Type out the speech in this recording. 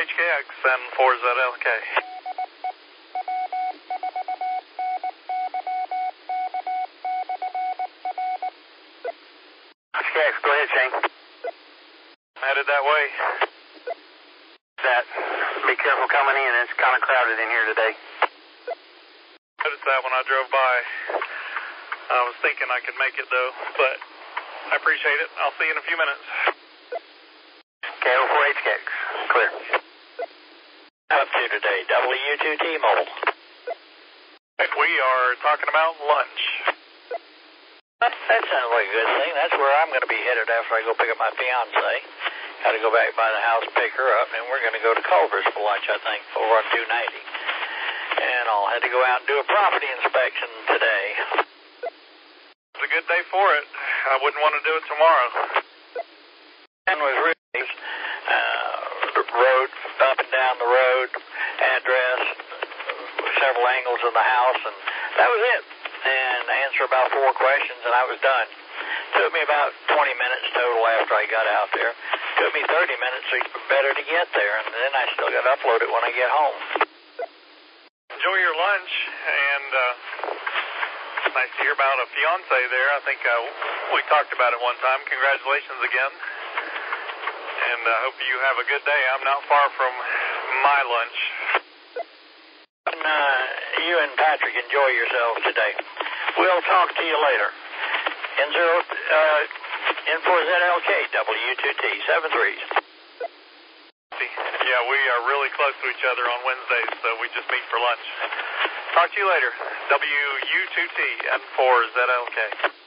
N4HKX and 4ZLK. HKX, go ahead, Shane. I'm headed that way. Be careful coming in. It's kind of crowded in here today. Noticed that when I drove by. I was thinking I could make it though, but I appreciate it. I'll see you in a few minutes. KO4HKX, clear. Up to today, W2T Mobile. We are talking about lunch. That sounds like a good thing. That's where I'm going to be headed after I go pick up my fiance. Got to go back by the house, pick her up, and we're going to go to Culver's for lunch, I think, over on 290. And I'll have to go out and do a property inspection today. It's a good day for it. I wouldn't want to do it tomorrow. And was really road, up and down the road, address, several angles of the house, and that was it. And answer about 4 questions, and I was done. Took me about 20 minutes total after I got out there. Took me 30 minutes better to get there, and then I still got to upload it when I get home. Enjoy your lunch, and nice to hear about a fiance there. I think we talked about it one time. Congratulations again. And I hope you have a good day. I'm not far from my lunch. And, you and Patrick enjoy yourselves today. We'll talk to you later. N4ZLK, W2T, 7-3. Yeah, we are really close to each other on Wednesdays, so we just meet for lunch. Talk to you later. WU2T and 4ZLK.